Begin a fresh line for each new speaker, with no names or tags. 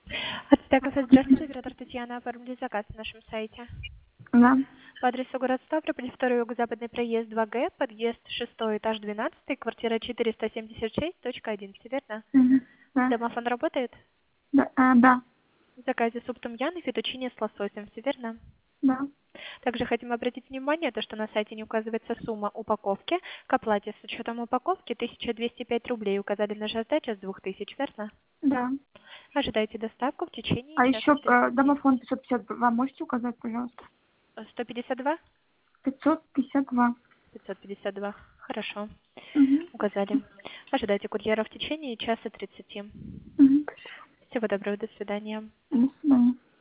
Ацтеков, здравствуйте, оператор Татьяна, оформили заказ на нашем сайте.
Да.
По адресу город Ставрополь, 2 юго-западный проезд 2Г, подъезд 6, этаж 12, квартира 476.11, верно?
Мгм. Да.
Домофон работает?
Да. Да.
В заказе суп тумьян и фетучини с лососем, все верно?
Да.
Также хотим обратить внимание, то, что на сайте не указывается сумма упаковки. К оплате с учетом упаковки 1205 рублей. Указали наша сдача с 2000, верно?
Да.
Ожидайте доставку в течение
А еще
часа 30.
домофон 552 можете указать, пожалуйста?
152?
552.
552. Хорошо.
Угу.
Указали. Ожидайте курьера в течение часа 30.
Угу.
Всего доброго, до свидания.
До свидания.